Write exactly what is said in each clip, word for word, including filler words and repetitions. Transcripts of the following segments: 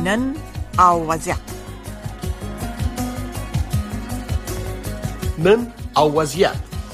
نن او وضعیت. نن او وضعیت.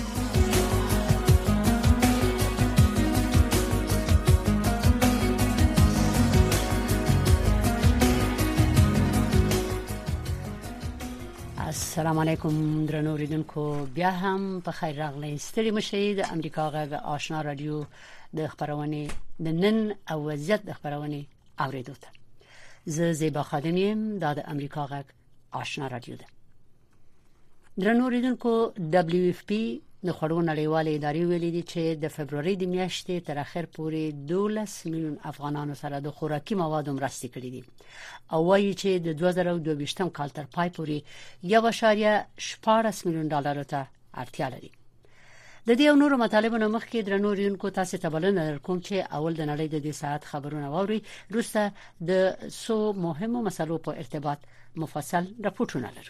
السلام علیکم درنو اوریدونکو، بیا هم په خیر راغلی. ستړي مشئ. د امریکا غږ آشنا رادیو د خبرونه د نن او وضعیت د خبرونه اوریدو ته زه زیبا خادم یم. دا د امریکا غږ آشنا رادیو ده. درنو اوریدونکو، دبلیو اف پی د خړو نړیوالې ادارې ویلي دي چې د فبرवरी د میاشتې تر اخر پورې دولس میلیون افغانانو سره د خوراکي موادو مرستې کړې دي او وایي چې د دوه زره او دوه ویشتم کال تر پای پورې یو اشاریه شپاړس میلیون ډالر ته اړتیا لري. د دې او نورو مطالبونو مخکې درنو اوریدونکو، تاسو ته بلنه درکوم چې اول د نړۍ د دې ساعت خبرونه واوري، وروسته د سو مهمو مسلو په ارتباط مفصل راپورټونه لرو.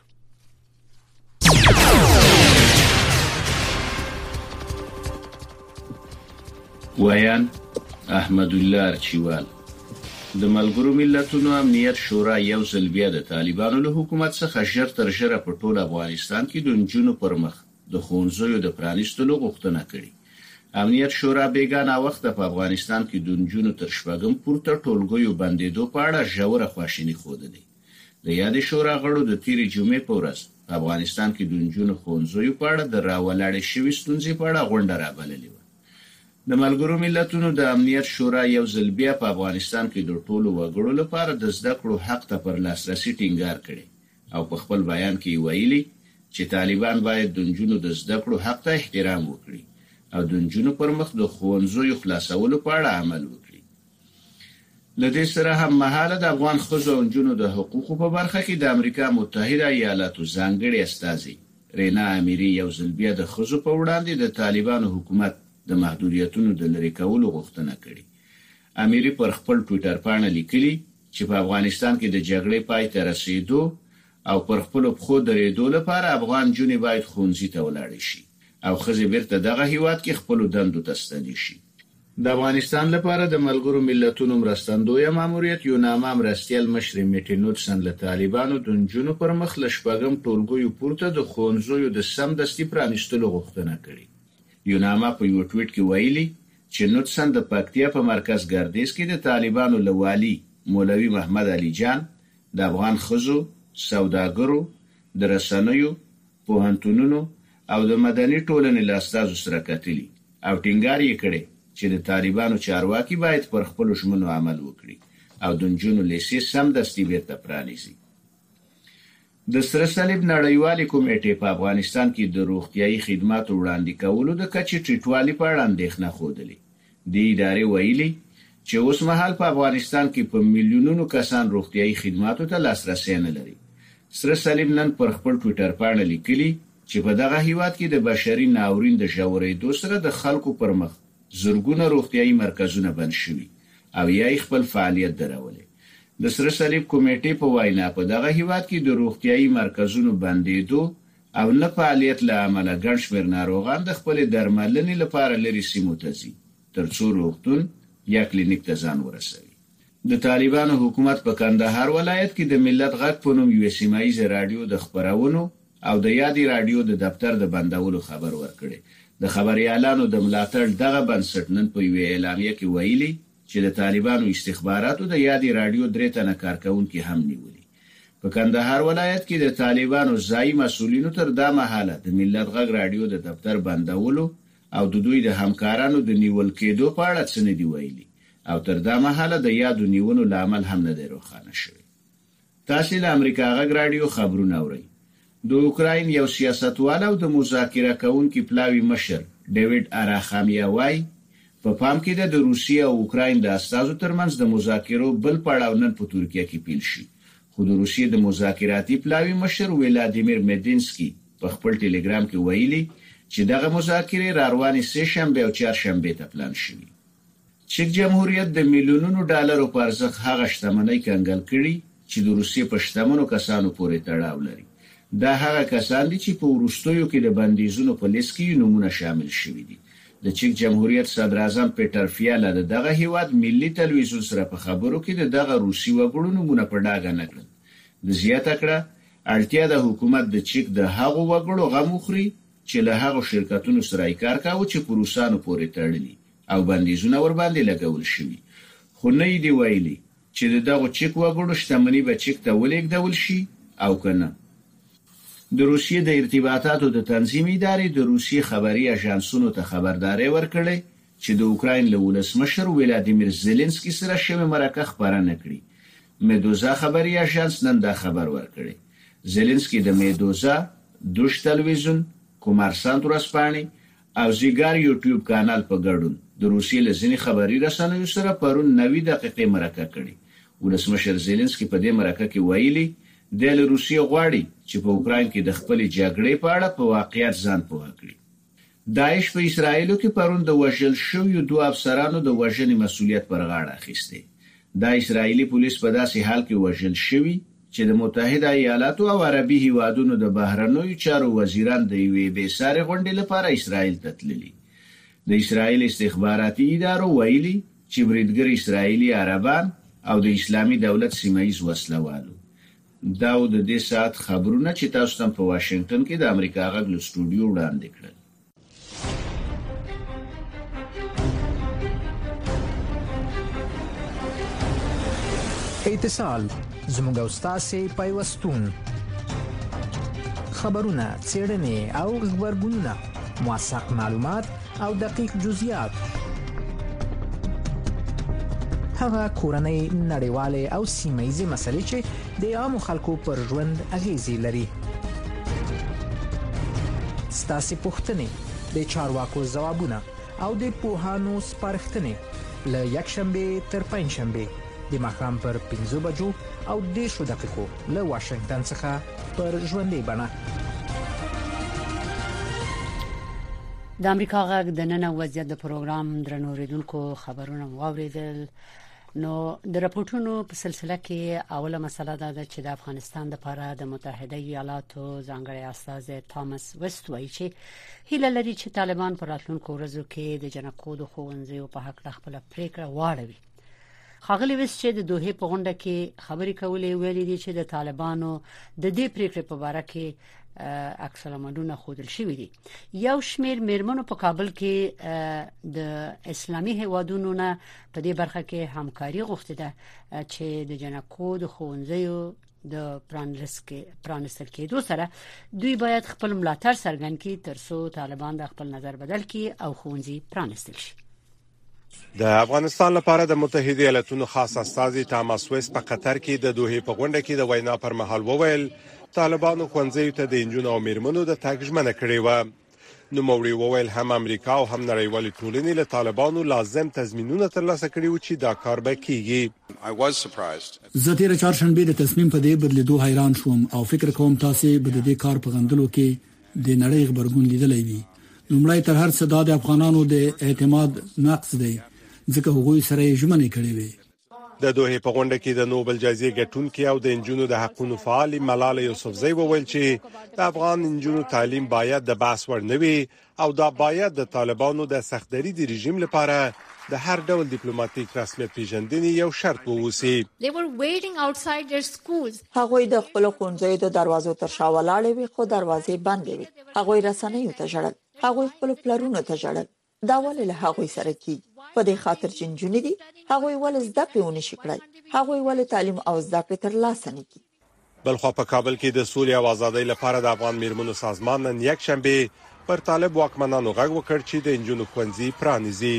ویان احمد الله ارچیوال. د ملګرو ملتونو امنیت شورا یو ځل بیا د طالبانو له حکومت څخه ژر تر ژره په ټول افغانستان کې د نجونو پر مخ د ښوونځیو د پرانیستلو غوښتنه کړې. امنیت شورا بیګانه وخت په افغانستان کې د نجونو تر شپږم پورته ټولګیو بندیدو په اړه ژوره خواشیني خوده. د یاد شورا غړو د تیرې جمعې په ورځ په افغانستان کې د نجونو ښوونځیو په اړه د راولاړې شوې ستونزې په اړه غونډه رابللې وه. د ملګرو ملتونو د امنیت شورا یو ځل بیا په افغانستان کې د ټولو وګړو لپاره د زده کړو حق ته پر لاسرسي ټینګار کړي او په خپل بیان کې ویلي چې طالبان باید د نجونو د زده کړو حق ته احترام وکړي او د نجونو پر مخ د ښوونځیو خلاصولو په اړه عمل وکړي. لدې سره هم مهاله د افغان ښځو او نجونو د حقوقو په برخه کې د امریکا متحده ایالاتو ځانګړي استازي رینا امیری یو ځل بیا د ښځو په وړاندې د طالبانو حکومت د محدودیتونو د لرې کولو غوښتنه کړې. امیری پر خپل ټوئیټر باندې لیکلي چې په افغانستان کې د جګړې پای ته رسیدو او پر خپل پخو درېدو لپاره افغان جونې باید ښوونځي ته ولاړ شي او ښځې بیرته دغه هیواد کې خپل دندو ته ستنې شي. د افغانستان لپاره د ملګرو ملتونو مرستندوی ماموریت یو نامه مرستیال مشر میټی نوټسن له طالبانو د نجونو پر مخ له شپږم ټولګیو پورته د ښوونځیو د سمدستي پرانیستلو غوښتنه کړې. یو نامه په یو ټویټ کې ویلي چې نوټسن د پکتیا په مرکز ګردیز کې د طالبانو له والي مولوي محمد علي جان د افغان ښځو، سوداګرو، د رسنیو، پوهنتونونو او د مدني ټولنې له استازو سره کتلي او ټینګار یې کړی چې د طالبانو چارواکي باید پر خپل ژمنو عمل وکړي او د نجونو لیسې سمدستي بیرته پرانیزي. د سره صلیب نړیوالې کمیټې په افغانستان کې د روغتیايي خدماتو وړاندې کولو د کچې ټیټوالي په اړه اندېښنه ښودلې. د ادارې ویلي چې اوس مهال په افغانستان کې په میلیونونو کسان روغتیايي خدماتو ته لاسرسی نه لري. سره صلیب نن پر خپل ټوئیټر باندې لیکلي چې په دغه هیواد کې د بشري ناورین د ژورېدو سره د خلکو پر مخ زرګونه روغتیايي مرکزونه بند شوي او یا خپل فعالیت درولي. د سره صلیب کمیټې په وینا په دغه هیواد کې د روغتیايي مرکزونو بندیدو او نه فعالیت له امله ګڼ شمېر ناروغان د خپل درملنې لپاره لرې سیمو ته ځي ترڅو روغتون یا کلینیک ته ځان ورسوي. د طالبانو حکومت په کندهار ولایت کې د ملت غږ په نوم یو سیمایي رادیو د خبرونو او د یادې رادیو د دفتر د بندولو خبر ورکړي. د خبريالانو د ملاتړ دغه بنسټ نن په یو اعلامیه کې ویلي چې د طالبانو استخباراتو د یادې رادیو درې تنه کارکونکي هم نیولي. په کندهار ولایت کې د طالبانو ځایي مسؤلینو تر دا مهاله د ملت غږ رادیو د دفتر بندولو او د دوی د همکارانو د نیول کېدو په اړه څه نه دی ویلي او تر دا مهاله د یادو نیونو لامل هم نه دی روښانه شوی. تاسو له امریکا غږ رادیو خبرونه اورئ. د اوکراین یو سیاستوال او د مذاکره کوونکي پلاوی مشر ډیوډ اراخامیا وایي په پام کې د روسیې او اوکراین د استازو ترمنځ د مذاکرو بل پړاو نن په ترکیه کې پیل شي. خو د روسیې د مذاکراتي پلاوی مشر ولادیمیر مدینسکي په خپل ټلګرام کې ویلي چې دغه مذاکرې را روانې سه شنبه او چهارشنبه ته پلان شوي. چک جمهوریت د میلیونونو ډالرو په ارزښت هغه شتمنۍ کنګل کړي چې د روسیې په شتمنو کسانو پورې تړاو لري. دا هغه کسان دي چې په وروستیو کې د بندیزونو په لیست کې نمونه شامل شوي دي. د چیک جمهوریت صدر اعظم پیټر فیاله دغه هیواد ملي تلویزیون سره په خبرو کې دغه روسي وګړو نمونه په ډاګه نکړل. د زیاته کړه اړتیا د حکومت د چیک د هغو وګړو غم وخوري چې له هغو شرکتونو سره کار کاوه چې په روسانو پورې تړلي او بندیزونه ور باندې لګول شوي. خو نه دی ویلي چې دغه چیک وګړو شتمنۍ به چیک ته ولېږدول شي او کنه. د روسیې د ارتباطاتو د تنظیم ادارې د روسیې خبري اژانسونو ته خبرداري ورکړې چې د اوکراین له ولسمشر ولادیمیر زيلنسکي سره شوی مرکه خبره نکړي. مدوزا خبري اژانس نن دا خبر ورکړي. زيلنسکي د مدوزا، دوش تلویزیون، کومارسانت ورځپاڼې او زیګار یوټیوب کانال په ګډون د روسیې له ځینې خبري رسنیو سره پرون نوي دقیقې مرکه کړي. ولسمشر زيلنسکي په دې مرکه کې ویلي د روسیې غواړي چې په اوکراین کې د خپل جګړې په اړه په واقعیت ځان پوه کړي. داعش په اسرایل کې پرون د وژل شویو دوه افسرانو د وژنې مسؤلیت پر غاړه اخیسته. د اسرایلی پولیس په داسې حال کې وژل شوی چې د متحده ایالاتو او عربي هیوادونو د بهرنیو چارو وزیران د یوې بې ساري غونډې لپاره اسرایل ته تللي. د اسرایل استخباراتي ادارو ویلي چې بریدګر اسرایلی عربان او د اسلامي دولت سیمایي وسلوالو. دا د دې سات خبرونه چې تاسو ته په واشنگټن کې د امریکا غږ له سټوډیو وړاندې کړل. اتصال زموږ استاسي پیوستون خبرونه څېړنې او خبرګونونه موثق معلومات او دقیق جزئیات هغه کورنۍ نړیوالې او سیمه‌ییزې مسلې چې د عامو خلکو پر ژوند اغیزې لري. ستاسو پوښتنې د چارواکو ځوابونه او د پوهانو سپارښتنې له یکشنبه تر پنځشنبه د ماښام پر پنځه بجو او دېرشو دقیقو له واشنگټن څخه پر ژوندۍ بڼه. د امریکا غږ د نن وضعیت د پروګرام درنو ریډونکو خبرونه واوریدل. نو د راپورټونو په سلسله کې اوله مسله دا ده چې د افغانستان لپاره د متحده ایالاتو ځانګړي استاذ تامس وست وایي چې هیله لري چې طالبان پر راتلونکو ورځو کې د جنکو د ښوونځیو په حق خپل پریکړه واړوي. خاغلی وست چې د دوحې په غونډه کې خبرې کولې ویلي دي چې د طالبانو د دې پریکړې په اړه کې عکس العملونه خودل شوی دي. یو شمیر میرمنو په کابل کې د اسلامي هیوادونو نه په دې برخه کې همکاري غوښته ده چې د جنکو د ښوونځیو د پرانستل کېدو سره دوی باید خپل ملاتړ څرګند کړي ترڅو طالبان د خپل نظر بدل کړي او ښوونځي پرانستل شي. د افغانستان لپاره د متحده ایالاتونو خاص استاذ تامس وست په قطر کې د دوحې په غونډه کې د وینا پر مهال وویل طالبانو ښوونځیو ته د انجونو او میرمنو د تګ ژمنه کړې و. نو موري وویل هم امریکا او هم نړیوال ټولنې له طالبانو لازم تضمینونه ترلاسه کړي و چې دا کار به کیږي. زه تیر چهارشنبه د تصمیم په دې بدلیدو حیران شوم او فکر کوم تاسو به د دې کار په غندلو کې د نړۍ خبرګون لیدلې وي. لومړی تر هر څه د افغانانو د اعتماد نقص دی ځکه هغوی سره یې ژمنې کړې وي. د دوحې په غونډه کې د نوبل جایزې ګټونکي او د انجونو د حقوقو فعال ملاله یوسفزۍ وویل چې د افغان انجونو تعلیم باید د بحث وړ نه وي او دا باید د طالبانو د سختدري د رژیم لپاره د هر ډول ډیپلوماټیک رسمیت پیژندنې یو شرط ووسی. هغوی د خپل ښوونځیو د دروازو تر شا ولاړې وي خو دروازې بندې وي. هغوی رسنیو ته ژړل، هغوی خپل پلرونو ته ژړل. دا ولې له هغوی سره کی په دې خاطر چې نجونې دي هغوی ولې زده کړې ونی شي کړای، هغوی ولې تعلیم او زده کړې تر لاسه نه کی. بلخو په کابل کې د سولې او ازادۍ لپاره د افغان میرمنو سازمان نن یک شنبه پر طالب واکمنانو غږ وکړ چې د انجونو ښوونځي پرانیزي.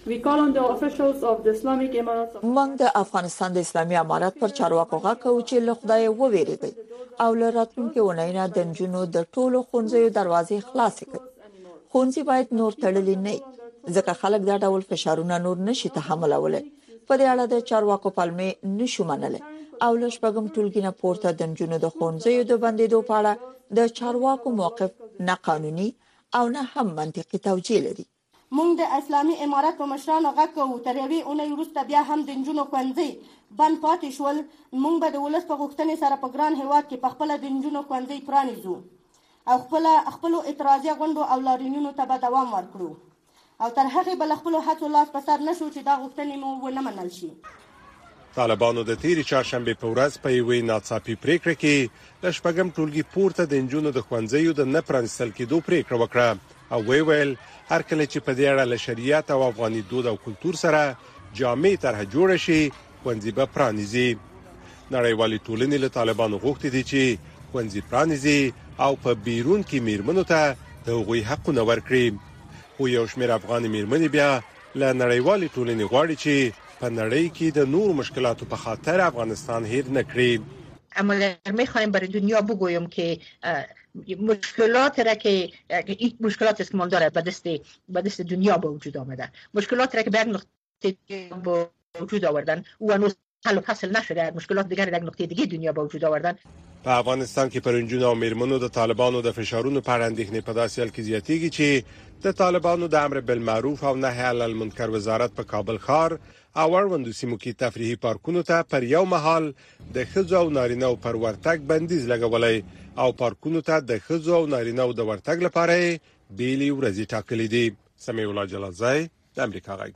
موږ د افغانستان د اسلامي امارت پر چارواکو غږ کوو چې له خدای وویریږي او له راتلونکي اونۍ نه د انجونو د ټولو ښوونځیو دروازې خلاصې کړي. ښوونځي باید نور تړلي نه ځکه خلک دا ډول فشارونه نور نشي تحملولای. په دې اړه د چارواکو پالمې نشو منل او له شپږم ټولګي نه پورته د انجونو د ښوونځیو د بندیدو په اړه د چارواکو موقف نه قانوني او نه هم منطقي توجیه لري. مونږ د اسلامي امارت په مشرانو غږ کوو تر یوې اونۍ وروسته بیا هم د انجونو ښوونځي بند پاتې شول. مونږ به د ولس په غوښتنې سره په ګران هیواد کې په خپل د انجونو ښوونځي پرانیزو او خپل خپل اعتراضي غونډو او لاریونونو ته به دوام ورکړو او تر هغې به له خپلو هڅو لاس په سر نه شو چې دا غوښتنې مو ونه منل شي. طالبانو د تیرې چهارشنبې په ورځ په یوې ناڅاپي پریکړه کې د شپږم ټولګي پورته د نجونو د ښوونځیو د نه پرانیستل کېدو پریکړه وکړه او وی ویل هر کله چې په دې اړه له شریعت او افغاني دود او کلتور سره جامع طرح جوړ شي ښوونځي به پرانیزي. نړیوالې ټولنې له طالبانو غوښتي دي چې ښوونځي پرانیزي او په بیرون کې میرمنو ته د هغوی حقونه ورکړي. خو یو شمېر افغان میرمنې بیا له نړیوالې ټولنې غواړي چې په نړۍ کې د نور مشکلاتو په خاطر افغانستان هیر نکړي. اما میخوایم برای دنیا بگویم که مشکلات را که این مشکلات است که ما داره به دست به دست دنیا به وجود آمده، مشکلات را که به یک نقطه به وجود آوردن و هنوز حل و فصل نشده، مشکلات دیگر در یک نقطه دیگه دنیا به وجود آوردن. په افغانستان کې پر نجونو او میرمنو د طالبانو د فشارونو په اړه اندېښنې په داسې حال کې زیاتېږي چې د طالبانو د امر بالمعروف او نهي عن المنکر وزارت په کابل ښار او اړوندو سیمو کې تفریحي پارکونو ته پر یو مهال د ښځو او نارینه‌و پر ورتګ بندیز لګولای او پارکونو ته د ښځو او نارینه‌و د ورتګ لپاره بیلي ورځې ټاکلې دي. سمیع الله جلالزای د امریکا غږ.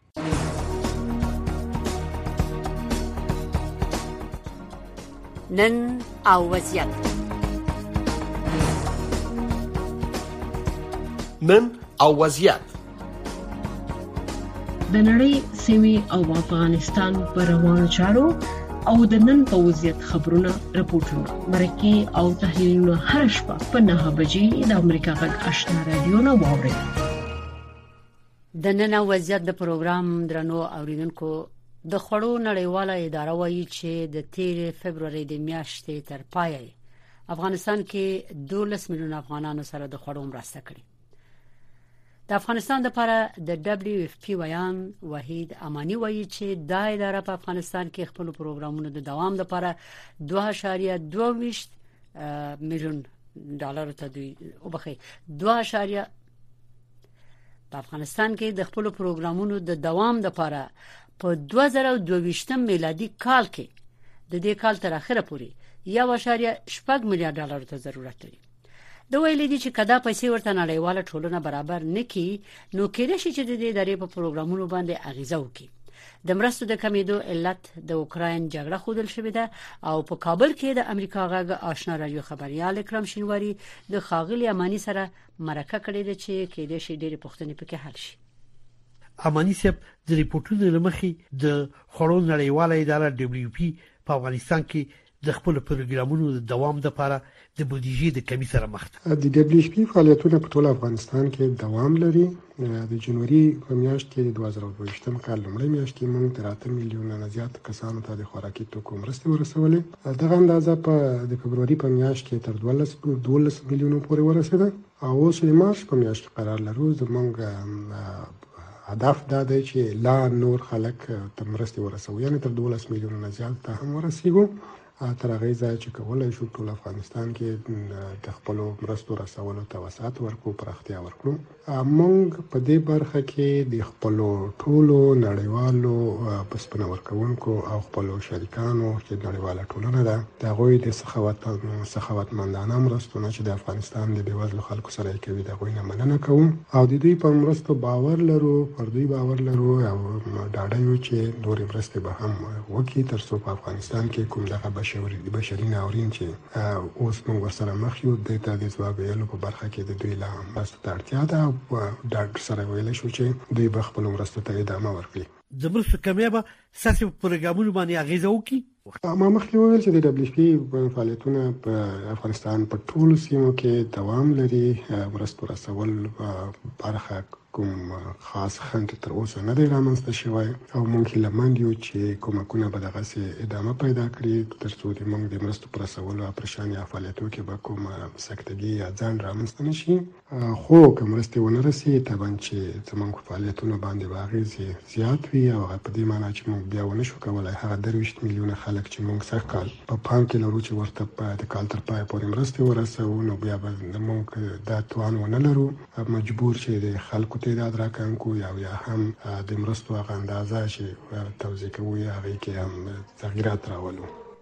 نن او وضعیت نن او وضعیت د نړۍ سیمې او افغانستان پر روانو چارو او د نن په وضعیت خبرونه راپورټونه مرکه او تحلیلونه هر شپه په نه بجې د امریکا غږ آشنا رادیو نه واورئ. د نن او وضعیت د پروګرام درنو اوریدونکو د خړو نړیواله اداره وایي چې د تیر فبرवरी د میاشتې تر پای افغانستان کې دولس میلیون افغانانو سره د خړو مرسته کړې. د افغانستان لپاره د دبليو اف پی ویان وحید امانی وایي چې دا اداره په افغانستان کې خپل پروګرامونو د دوام لپاره دوه اعشاریه دوه میلیون ډالر ته دوی وبخي دوه اعشاریه په افغانستان کې د خپل پروګرامونو د دوام لپاره په دوه زره دوه میلادي کال کې د دې کال تر اخره پورې یو اعشاریه شپږ میلیارډ ډالر ته ضرورت لري. د ویلې دي چې کدا پیسې ورته نړیواله ټولنه برابر نکړي نو کېدای شي چې د دې ادارې په پروګرامونو باندې اغیزه وکړي. د مرستو د کمیدو علت د اوکراین جګړه خودل شوې ده او په کابل کې د امریکا غږ آشنا رادیو خبريال اکرام شینواری د خاغلی امانی سره مرکه کړې ده چې کېدای شي ډېری پوښتنې پکې حل شي. امانی صاحب د ریپورتونو لمخې د خړو نړیواله اداره دبليو پی په افغانستان کې د خپل پروګرامونو د دوام لپاره د بودیجې د کمی سره مخ ده. د دبليو پی فعالیتونه په ټول افغانستان کې دوام لري. د جنوري په میاشت کې د دوه زره دوه کال لومړۍ میاشت کې موږ تر اته میلیونه نه زیات کسانو ته د خوراکي توکو مرستې ورسولې. دغه اندازه په د فبرवरी په میاشت کې تر دولس میلیونو پورې ورسېده او اوس د مارچ په میاشت کې قرار لرو. زموږ هدف دا دی چې لا نور خلک ته مرستې ورسوي، یعنی تر دولس میلیونه نه زیات ته هم ورسیږو. تر هغه ځای چې کولای شو ټول افغانستان کې د خپل مرستو رسولو ته وسعت ورکړو، پراختیا ورکړو. موږ په دې برخه کې د خپل ټولو نړیوالو پسپنه ورکوونکو او خپل شریکانو چې نړیواله ټولنه ده د هغوی د سخاوت سخاوتمندانه مرستونه چې د افغانستان د بېوزلو خلکو سره کوي د هغوی نه مننه کوو او د دوی په مرستو باور لرو، پر دوی باور لرو او ډاډه یو چې نورې مرستې به هم وکړي تر څو په افغانستان کې کوم دغه بشري بشري ناورین چې اوس موږ ورسره مخ یو د ته د ځواب ویلو په برخه کې د دوی لا مرستو ته اړتیا ده او ډاکټر سره ویل شو چې دوی به خپل مرستو ته ادامه ورکړي. د مرستو کمی به ساسي پروګرامونو باندې اغیزه وکړي. ما مخکې وویل چې د دبليو پی فعالیتونه په افغانستان په ټولو سیمو کې دوام لري. مرستو رسول برخه کوم خاص خنډ تر اوسه نه دی رامنځته شوی او موږ هیله مند یو چې کومکونه به دغسې ادامه پیدا کړي تر څو د موږ د مرستو په رسولو او پرشان یا فعالیتو کې به کومه سکتګي یا ځنډ رامنځته نه شي. خو که مرستې ونه رسي طبعا چې زموږ په فعالیتونو باندې به اغېزې زیات وي او په دې معنا چې موږ بیا ونه شو کولی هغه درویشت میلیونه خلک چې موږ سږ کال په پام کې لرو چې ورته د کال تر پایه پورې مرستې ورسوو نو بیا به موږ دا توان ونه لرو، مجبور چې د خلکو تعداد راکړو یا یا هم د مرستو هغه اندازه چې توزیع کوو یا هغې کې هم تغییرات راولو.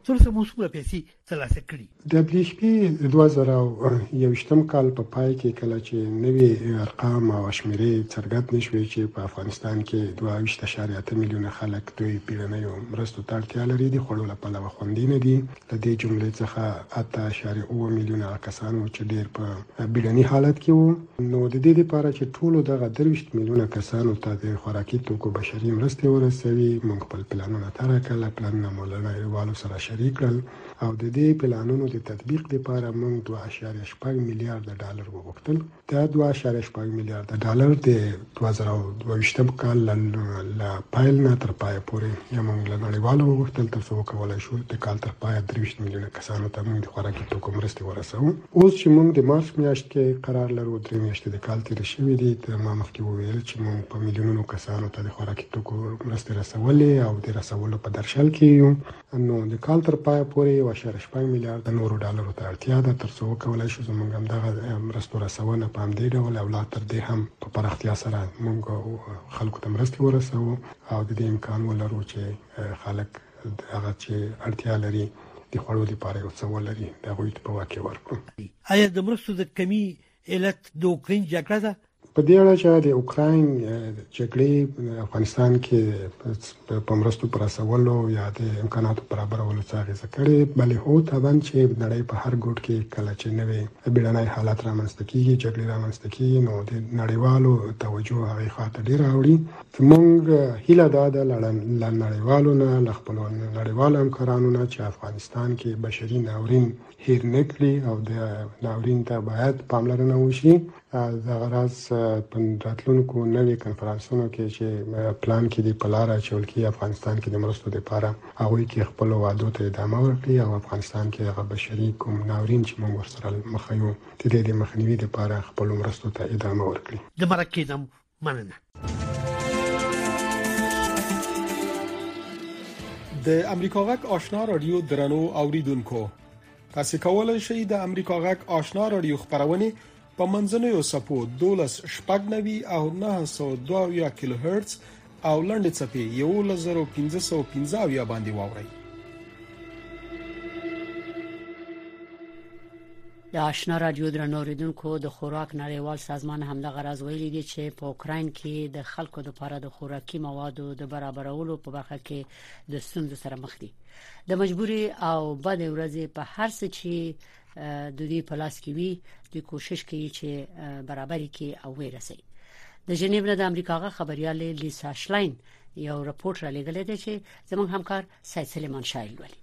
څومره موثوقه پیسې ترلاسه کړي. د دبليو ایچ پی دوه زره یوویشتم کال په پای کې کله چې نوې ارقام او شمیرې څرګند نشوي چې په افغانستان کې دوه ویشت اعشاریه اته میلیونه خلک دوی پیړنیو مرستو ته اړتیا لري د خوړو لپاره خوندي نه دي. د دې جملې څخه اته اعشاریه اووه میلیونه کسان چې ډېر په بیړني حالت کې وو. نو د دې لپاره چې ټول دغه درویشت میلیونه کسانو ته د خوراکي توکو بشري مرستې ورسوي موږ خپل پلانونه طرح کړل. پلانونه مو له نړیوالو سره شریک کړل او د دې پلانونو د تطبیق لپاره موږ دوه اعشاریه شپږ میلیارډ ډالر وغوښتل. دا دوه اعشاریه شپږ میلیارډ ډالر د دوه زره دوهویشتم کال له پیل نه تر پای پورې موږ له نړیوالو وغوښتل تر څو وکولای شو د کال تر پای درویشت میلیونه کسانو ته موږ د خوراکي توکو مرستې ورسوو. اوس چې موږ د مارچ میاشت کې قرار لرو درې میاشتې د کال تیر شوې دي ما مخکې وویل چې موږ په میلیونونو کسانو ته د خوراکي توکو مرستې رسولې او د رسولو په درشل کې یو. نو د کال تر پای پورې یو اعشاریه شپږ میلیارډ نورو ډالرو ته اړتیا ده تر څو وکولای شو زموږ همدغه مرستو رسونه په همدې ډول او لا تر دې هم په پراختیا سره موږ خلکو ته مرستې ورسوو او د دې امکان ولرو چې خلک هغه چې اړتیا لري د خوړو لپاره یو څه ولري د هغوی ته په واقع ورکړو. آیا د مرستو د کمی علت د اوکراین جګړه ده؟ په دې اړه چې د اوکراین جګړې افغانستان کې په مرستو پر رسولو یا د امکاناتو برابرولو څه اغېزه کړې، بلې هو طبعا چې نړۍ په هر ګوټ کې کله چې نوې بیړنی حالات رامنځته کېږي، جګړې رامنځته کېږي، نو د نړیوالو توجه هغې خواته ډېره اوړي. زموږ هیله دا ده له نړیوالو نه له خپلو نړیوالو همکارانو نه چې افغانستان کې بشري ناورین هیر نه کړي او د ناورین ته باید پاملرنه وشي. دغه راز په راتلونکو نوې کنفرانسونو کې چې پلان کې دی په لاره اچول کېږي افغانستان کې د مرستو دپاره هغوی کې خپلو وعدو ته ادامه ورکړي او افغانستان کې هغه بشري کوم ناورین چې موږ ورسره مخ یو د دې د مخنیوي دپاره خپلو مرستو ته ادامه ورکړي. د مرکې نم مننه. د امریکا غږ آشنا رادیو درنو اوریدونکو، تاسو کولای شئ د امریکا غږ آشنا رادیو خبرونه په منځنوي سپو دولس شپږ نوي او نه سوه دوه اویا کیلو هرتز او لنډ چپی یو زرو پنځه سوه پنځه اویا باندې واورئ. د آشنا رادیو درنو اوریدونکو، د خوراک نړیوال سازمان همدغه راز ویلي دی چې په اوکراین کې د خلکو لپاره د خوراکي موادو د برابرولو په برخه کې د ستونزو سره مخ دي. د مجبوري او بد ورځې په هر څه چې د دې په لاس کې وي د کوشش کوي چې برابرۍ کې او ورسي. د جنیو نه د امریکا غا خبرياله لیسا شلاین یو راپور را لګلې ده چې زموږ همکار سید سلیمان شایل ولي.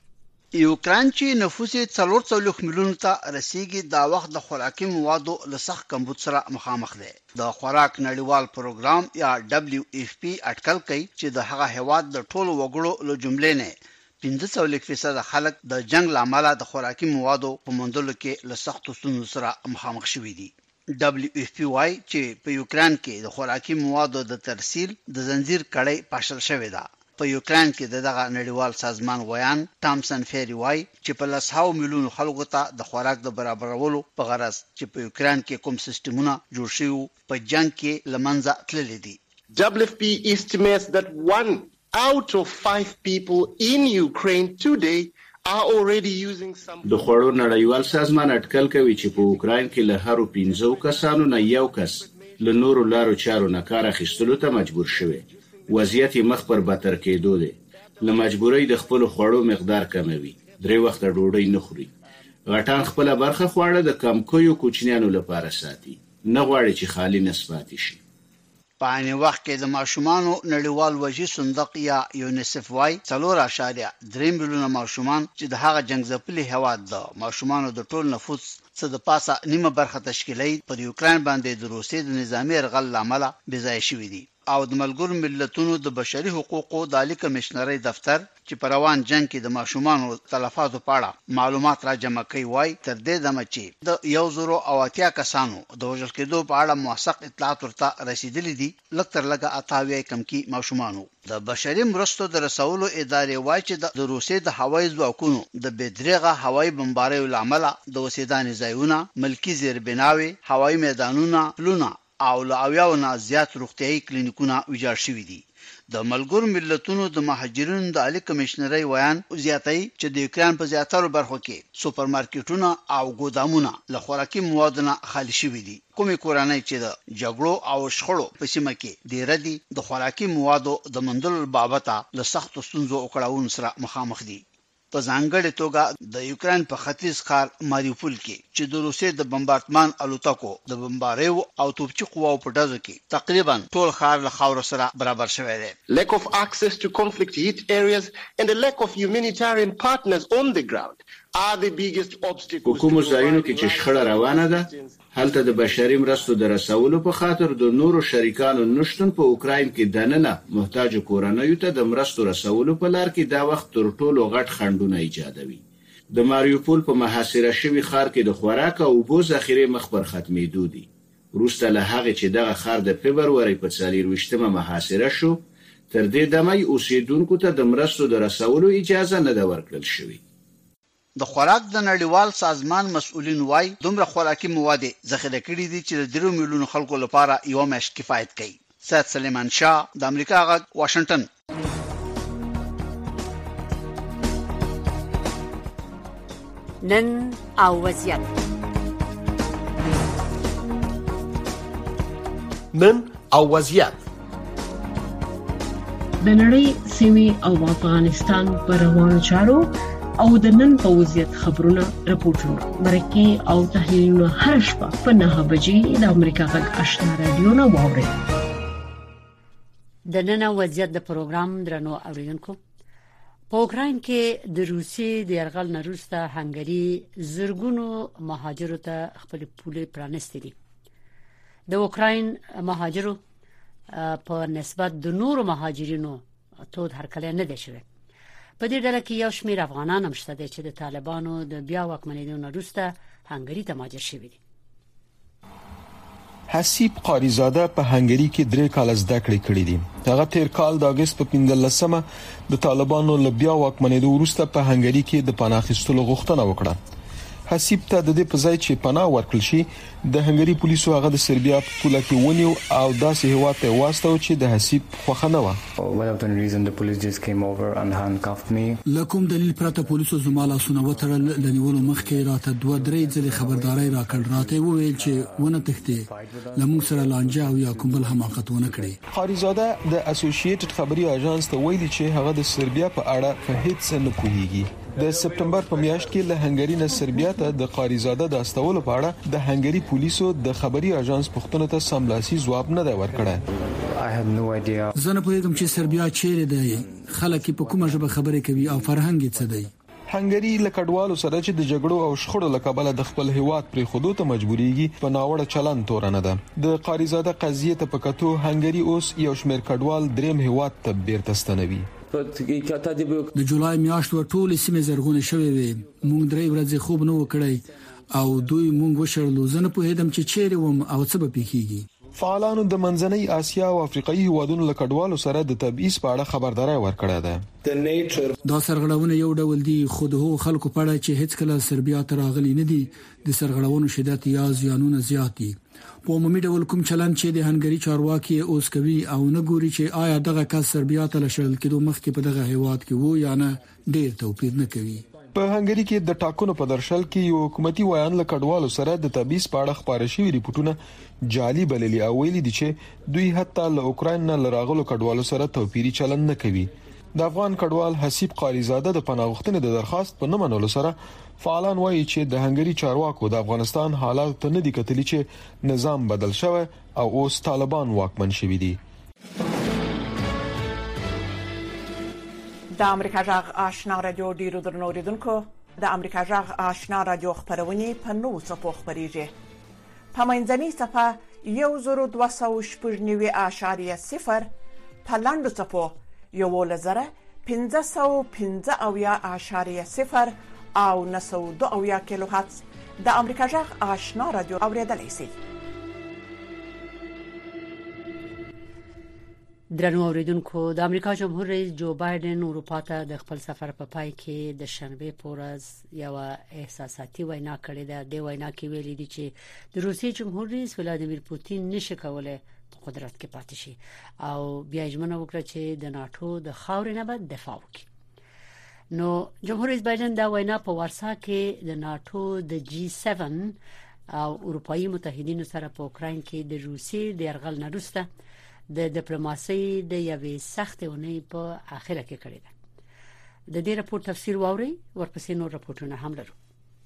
یوکران چې نفوس یې څلور څلوېښت میلیونو ته رسیدي دا وخت د خوراکي موادو له سخت کمبود سره مخامخ دی. د خوراک نړیوال پروګرام یا دبليو ایف پی اټکل کوي چې د هغه هیواد د ټولو وګړو له جملې نه پنځه څلوېښت فیصد خلک د جنگ لامل د خوراکي موادو په موندلو کې له سختو ستونزو سره مخامخ شوي دي. دبليو ایف پی وايي چې په یوکران کې د خوراکي موادو د ترسیل د زنجیر کړۍ پاشل شوې ده. په یوکران کې دغه نړیوال سازمان ویان تامسن فيري وايي چې په لسهاو میلیونو خلکو ته د خوراک د برابرولو په غرض چې په یوکران کې کوم سیستمونه جوړ شوي په جنگ کې لمنځه تللي دي. دبليو ایف پی estimates that one out of five people in Ukraine today are already using some. د خوړو نړیوال سازمان اټکل کوي چې په اوکراین کې له هرو پنځو کسانو نه یو کس له نورو لارو چارو نه کار اخیستلو ته مجبور شوی. وضعیت مخ پر بدتر کېدو دی. له مجبورۍ د خپل خوړو مقدار کموي. درې وخته ډوډۍ نه خوري. غټان خپل برخه خواړه د کمکویو کوچنیانو لپاره ساتي. نه غواړي چې خالی نسباتي شي. په عین وخت کې د ماشومانو نړیوال وجې صندوق یا یونیسف وايي څلور اعشاریه درې میلیونه ماشومان چې د هغه جنگ ځپلي هیواد د ماشومانو د ټول نفوس څخه د پاسه نیمه برخه تشکیلوي پر یوکران باندې د روسیې د نظامی یرغل لامل بې ځای شوي دي. او د ملګرو ملتونو د بشري حقوقو د عالی کمشنرۍ دفتر چې په روان جنگ کې د ماشومانو تلفاتو په اړه معلومات را جمع کوي وايي تر دې دمه چې د یو زرو او اتیا کسانو د وژل کېدو په اړه موثق اطلاعات ورته رسیدلي دي. لږ تر لږه اته اویا کم کې ماشومانو د بشري مرستو د رسولو ادارې وايي چې د روسیې د هوایي ځواکونو د بېدریغه هوایي بمباریو لامل د اوسېدانې ځایونه، ملکي زیربناوي، هوایي میدانونه، لونه او له اویاو نه زیات روغتیايي کلینیکونه ویجاړ شوي دي. د ملګرو ملتونو د مهاجرینو د عالی کمشنري ویان زیاتای چې د یوکرين په زیاتره برخو کې سوپرمارکټونه او ګودامونه له خوراکي موادونو خالي شوي دي. کومې کورنۍ چې د جګړو او شخړو په سیمه کې ډېر دي د خوراکي موادو د مندل بابت له سخت ستونزو او کړاوونو سره مخامخ دي. په ځانګړې توګه د یوکرين په ختیځ ښار ماریوپول کې چې د روسي د بمبارډمان الوتکو د بمباریو او توپچي قواو په ډزو کې تقریبا ټول ښار له خاور سره برابر شوی دی. Lack of access to conflict hit areas and the lack of humanitarian partners on the ground are the biggest obstacles. کوم ځایونو کې چې شخړه روانه ده هلته د بشري مرستو د رسولو په خاطر د نورو شریکانو نشټون په اوکراین کې دننه محتاج کورنۍ ته د مرستو رسولو په لار کې دا وخت تر ټولو غټ خنډونه ایجادوي. د ماریوپول په محاصره شوی ښار کې د خوراک او اوبو ذخیره مخ پر ختمېدو دي. وروسته له هغه چې دغه ښار د فبرवरी په څلورویشتمه محاصره شو تر دې دمه اوسیدونکو ته د مرستو د رسولو اجازه نه ده ورکړل شوې. د خوراک د نړیوال سازمان مسؤلین وای دومره خوراکي مواد ذخیره کړي دي چې د درو میلیون خلکو لپاره یو مش کفایت کوي. سید سلیمان شاه د امریکا غږ واشنگټن. نن او وضعیت نن او وضعیت د نړۍ سیمې او افغانستان پر روانو چارو او د نن په وضعیت خبرونه راپورټونه مرکه او تحلیلونه هر شپه په نه بجې د امریکا غږ آشنا رادیو نه واوري. د نن وضعیت د پروګرام درنو اوریدونکو په اوکراین کې د روسي د يرغل نه وروسته هنګري زرګونو مهاجرو ته خپل پولې پرانستې دي. د اوکراین مهاجرو په نسبت د نورو مهاجرینو تود هرکلی نه دی شوی. په دې ډله کې یو شمېر افغانان هم شته چې د طالبانو د بیا واکمنېدو نه وروسته هنګري ته مهاجر شوي دي. حسیب قاریزاده په هنګري کې درې کال زده کړې کړې دي. هغه تیر کال د اگست په پنځلسمه د طالبانو له بیا واکمنېدو وروسته په هنګري کې د پناه اخیستلو غوښتنه وکړه. حسیب ته د دې په ځای چې پناه ورکړل شي د هنګري پولیسو هغه د سربیا په پوله کې ونیو او داسې هیواد ته واستو چې د حسیب خوښه نه و. لکم دلیل پرته پولیسو زماله سونه وترل لنیولو مخکې راته دوه درې ځله خبرداري راکړ راته وویل چې ونه تخته لمون سره لانجه او یا کوم بل حماقت ونه کړي. قاریزاده د اسوسییټډ خبري اژانس ته ویلي چې هغه د سربیا په اړه په هیڅ نه پوهیږي. د سپټمبر په میاشت کې له هنګري نه سربیا ته د قاریزاده د استولو په اړه د هنګري پولیسو د خبري اژانس پوښتنه ته سملاسي ځواب نه دی ورکړی. زه نه پوهیږم چې سربیا چیرې دی، خلک په کومه ژبه خبرې کوي او فرهنګ یې څه دی. هنګري له کډوالو سره چې د جګړو او شخړو له کبله د خپل هیواد پرې خودو ته مجبوريږي په ناوړه چلند تورنه ده. د قاریزاده قضیه ته پکاتو هنګري اوس یو شمېر کډوال دریم هیواد ته بیرته ستنوي. د جولای میاشت ور ټول سیمه زرغونه شوې وي. مونږ درې ورځې خوب نه وکړای او دوی مونږ وشړلو. زه نه پوهیدم چې چیرې وم او څه به پیښیږي. فعالانو د منځنۍ آسیا او افریقایي هیوادونو له کډوالو سره د تبعیض په اړه خبرداري ورکړه ده. دا سرغړونه یو ډول دي خو د هغو خلکو په اړه چې هیڅ کله سربیا ته راغلي نه دي د سرغړونو شدت یا زیانونه زیات دي. په عمومي ډول کوم چلند چې د هنګري چارواکي اوس کوي او نه ګوري چې آیا دغه کس سربیا ته لشل کېدو مخکې په دغه هیواد کې وو یا نه ډیر توپیر نه کوي. په هنګري کې د ټاکنو په درشل کې یو حکومتي وایان له کډوالو سره د تبعیض په اړه خبرې شوې ریپورتونه جعلي بللي او ویلي دي چې دوی حتی له اوکراین نه لراغلو کډوالو سره توپیري چلند نه کوي. د افغان کډوال حسیب قاریزاده د پناه غوښتنې د درخواست په نه منلو سره فعالان وایي چې د هنګري چارواکو د افغانستان حالات ته نه دي کتلي چې نظام بدل شوی او اوس طالبان واکمن شوي دي. د امریکا جغ آشنا رادیو ډیرو درنو اوریدونکو د امریکا جغ آشنا رادیو خبرونه په نو څپو خبريږي. په منځني صفه یو زرو دوه سوه شپږ نوي اعشاریه صفر په لاندو صفو یو لزره پنځه سوه پنځه اویا اعشاریه صفر او نه سوه دوه اویا کیلو هرتز د امریکا جغ آشنا رادیو اوریدلای شئ. درنو اوریدونکو د امریکا جمهور رئیس جو بایدن اروپا ته د خپل سفر په پای کې د شنبه په ورځ یو احساساتي وینا کړې ده. د وینا کې ویلي دي چې د روسي جمهور رئیس ولادیمیر پوتین نشي کولای قدرت کې پاتې شي او بیا ژمنه وکړه چې د ناتو د خاورې نه به دفاع وکړي. نو جمهور رئیس بایدن دا وینا په ورسا کې د ناتو د جی سبعه او اروپאי متحدینو سره په اوکراین کې د روسي د يرغل نه وروسته د ډیپلوماسۍ د یوې سختې ونې په اخره کې کړې ده. د دې راپور تفسیر واوري ورپسې نور راپورټونه هم لرو.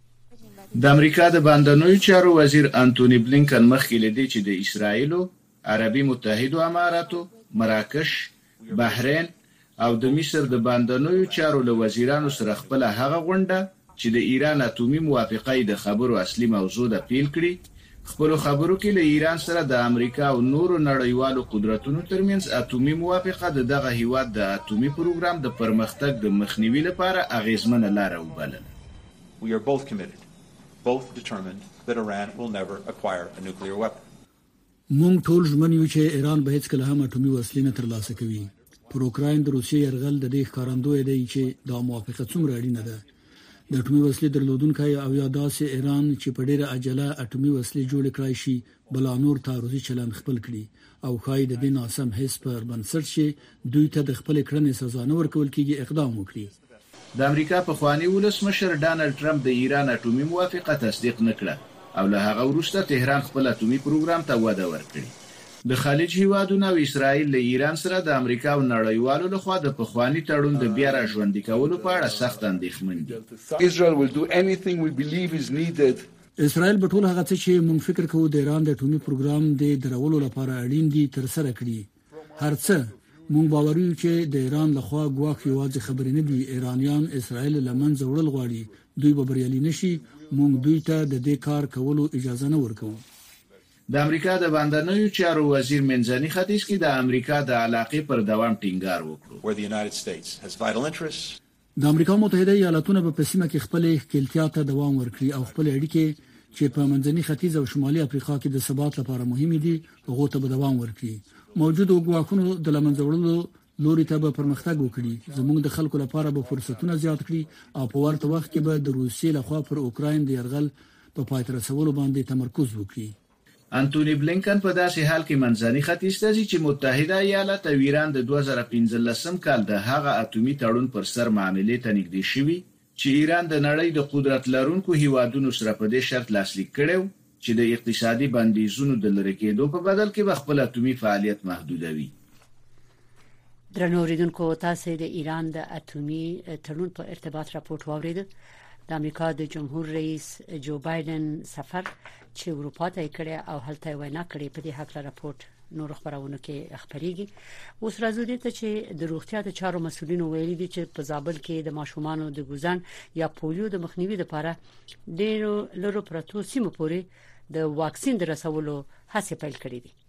د امریکا د باندنوي چارو وزیر انټونی بلینکن مخکې لیدي چې د اسرایل، عربي متحده اماراتو، مراکش، بحرین او د مصر د باندنوي چارو له وزیرانو سره خپل هغه غونډه چې د ایران اتومي موافقه د خبرو اصلي موضوع ده پیل کړي. خپل خبرو کې له ایران سره د امریکا او نورو نړیوالو قدرتونو ترمنځ اتومي موافقه د دغه هیواد د اتومي پروګرام د پرمختګ د مخنیوي لپاره اغیزمنه لار وبلله. We are both committed, both determined that Iran will never acquire a nuclear weapon. مونږ ټول ژمن یو چې ایران به هیڅ کله هم اتومي وسلې نه ترلاسه کوي. پر اوکراین د روسیې يرغل د دې ښکارندوی دی چې دا موافقه څومره اړینه ده. د اتومي وسلې درلودونکي او یا داسې ایران چې په ډیره عجله اتومي وسلې جوړ کړای شي بل نور تعرضي چلند خپل کړي او خای د دې ناسم حس پر بنسټ شي دوی ته د خپل کړنې سزا نه ورکول کیږي اقدام وکړي. د امریکا په خواني ولسمشر ډانلډ ټرمپ د ایران اتومي موافقه تصدیق نکړه او له هغه وروسته تهران خپل اتومي پروګرام ته وده ورکړي. د خلیج هیوادونو او اسرائیل له ایران سره د امریکا او نړیوالو لخوا د پخوانی تړون د بیا را ژوندۍ کولو په اړه سخت اندېښمن دي. Israel will do anything we believe is needed. اسرائیل به ټول هغه څه چې موږ فکر کوو د ایران د اتومي پروګرام د درولو لپاره اړین دي تر سره کړي. هر څه موږ باور یو چې د ایران لخوا ګواښ یوازې خبرې نه دي. ایرانیان اسرائیل لمنځه وړل غواړي. دوی به بریالي نشي. موږ دوی ته د دې کار کولو اجازه نه ورکوو. د امریکا د باندنوي چارو وزیر منځني ختیځ کې د امریکا د علاقې پر دوام ټینګار وکړ. Where the United States has vital interests. د امریکا متحده ایالاتونو په پسیمه کې خپل ښکېلتیا ته دوام ورکړي او خپل اړیکې چې په منځني ختیځ او شمالي افریقا کې د ثبات لپاره مهمه دي هغه ته به دوام ورکړي. موجوده ګواښونو د لمنځه وړلو لوري ته به پرمختګ وکړي. زموږ د خلکو لپاره به فرصتونه زیات کړي او په ورته وخت کې به د روسیې لخوا پر اوکراین د يرغل په پای ته رسولو باندې تمرکز وکړي. انټونی بلینکن په داسې حال کې منځني ختیځ ته ځي چې متحده ایالات او ایران د دوه زره پنځلسم کال د هغه اتومي تړون پر سر معاملې ته نږدې شوي چې ایران د نړۍ د قدرت لرونکو هیوادونو سره په دې شرط لاسلیک کړو چې د اقتصادي بندیزونو د لری کېدو په بدل کې خپل اتومي فعالیت محدودوي. درنو اوریدونکو تاسو د ایران د اتومي تړون په ارتباط راپورټ واورید. د امریکا د جمهور رئیس جو بایدن سفر چې اروپا ته کړی او هلته وینا کړې په دې حق راپورټ نور خبرونه کې خبريږي. اوس راځو دې ته چې د روغتیا د چارو مسولینو ویلي دي چې په زابل کې د ماشومانو د ګوزن یا پولیو د مخنیوي لپاره ډېرو لرو پروتو سیمو پورې د واکسین د رسولو هڅې پیل کړې دي.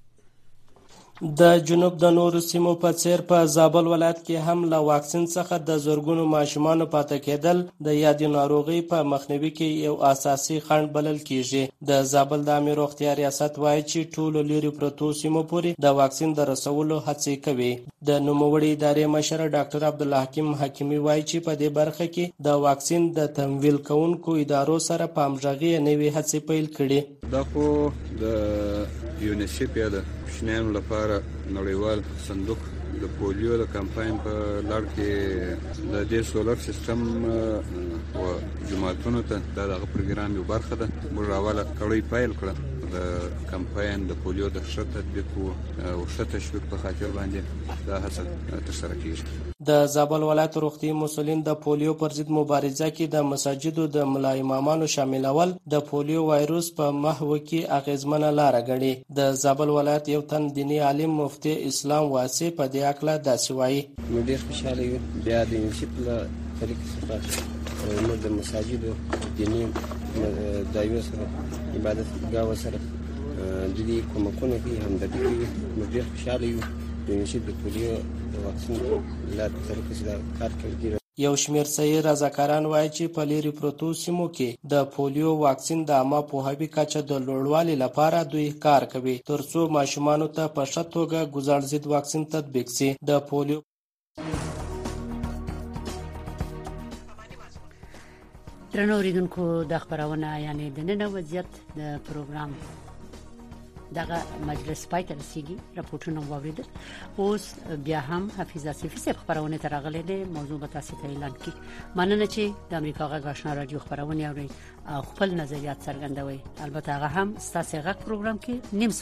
د جنوب د نورو سیمو په څیر په زابل ولایت کې هم له واکسین څخه د زورګونو ماشومان پاتې کېدل د یادې ناروغي په مخنیوي کې یو اساسي خنډ بلل کیږي. د زابل د عامه روغتیا ریاست وایي چې ټول لري پروتو سیمو پورې د واکسین د رسولو هڅې کوي. د نوموړي ادارې مشر ډاکټر عبدالحکیم حکیمی وایي چې په دې برخه کې د واکسین د تمویل کوونکو ادارو سره په همغږي نوې هڅې پیل کړي. دا خو د یونیسف یا د کوچنیانو لپاره نړیوال صندوق د پولیو د کمپاین په لړ کې د دې سولر سیستم او جماعتونو ته دغه پروګرام یو برخه ده. موږ راواله کړی پیل کړ د کمپاین د پولیو د ښه تطبیق او ښه تشویق په خاطر باندې دا هڅه ترسره کیږي. د زابل ولایت روغتي مسولین د پولیو پر ضد مبارزه کې د مساجدو د ملا امامانو شاملول د پولیو وایروس په محو کې اغیزمنه لار غړي. د زابل ولایت یو تن دینی عالم مفتی اسلام واسي په دې اړه داسې وایي. نو ډیر خوشاله یو بیا د یونیسف له طریق څخه نو د مساجدو دینی دایو سره عبادت ګاو سره د دې کومکونه کې همدردي کوي. نو ډیر خوشاله یو د یونیسف د پولیو د واکسین له طریق څخه کار کوي. یو شمیر سیر رضاکاران وایي چې په لری پروتو سیمو کې د پولیو واکسین د عامه پوهاوي کچه د لوړوالي لپاره دوی کار کوي ترڅو ماشومان ته په ښه توګه ګوزار ضد واکسین تطبیق شي. د پولیو درنو اوریدونکو د خبرونه یعنی د نن وضعیت د پروګرام دغه مجلس پای ته رسیدي راپورټونه واوریدل. اوس بیا هم حفیظ اسفی صاحب خبرونه ترغلې ده موضوع به تاسو ته اعلان کړي. مننه چې د امریکا غږ آشنا رادیو خبرونه اوري او خپل نظریات څرګندوي. البته هغه هم ستاسو غږ پروګرام کې نیم